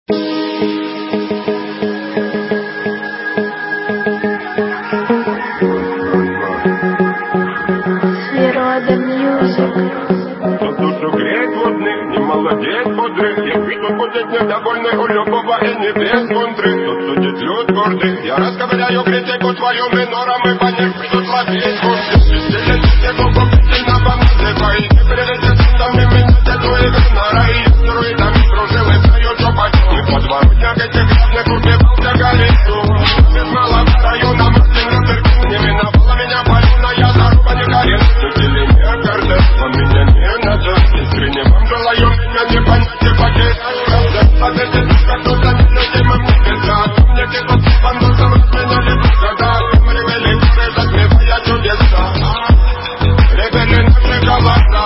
Молодец, бодрый, я вижу, будет недовольный у любого и не без контры. Тут судит люд гордый, я расковыряю критику твою минором и по ней придут ловить контры. Веселье тебе глубоко сильно помазывай, не прилетит сундами меня тяну игры на рай. Стероидами кружил и знаю, что почему. И подворотняк этих главных убивал для горицу. Без малого района Мартина Терпин не миновала меня полюна, я заруба не горел. Судили мне картель, он меня не надо, искренне вам желаю. Не понять, не потеряю правда. Поверьте, как кто-то нелюдимым не писать. Мне типа бандусом разменяли года. Мы ревели горы, затмевая чудеса. Ревели наши голоса.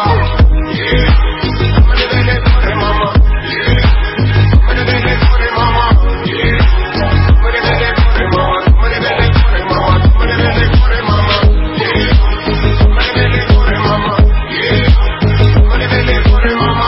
Мы ревели горы, мама. Мы ревели горы, мама. Мы ревели горы, мама. Мы ревели горы, мама. Мы ревели горы, мама. Мы ревели горы, мама. Мы ревели горы, мама.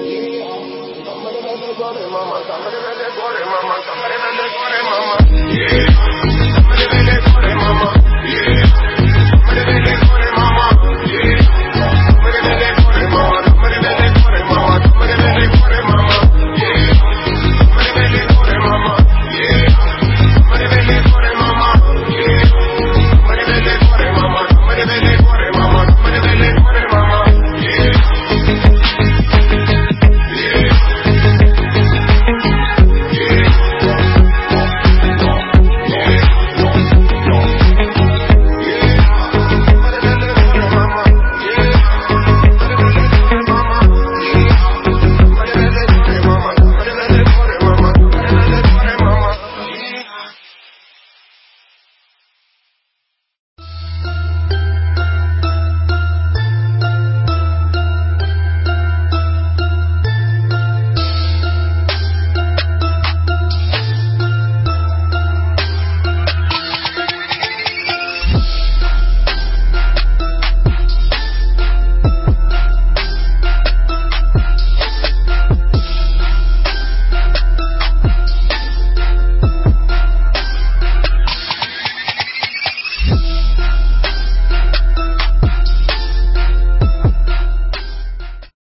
Mama,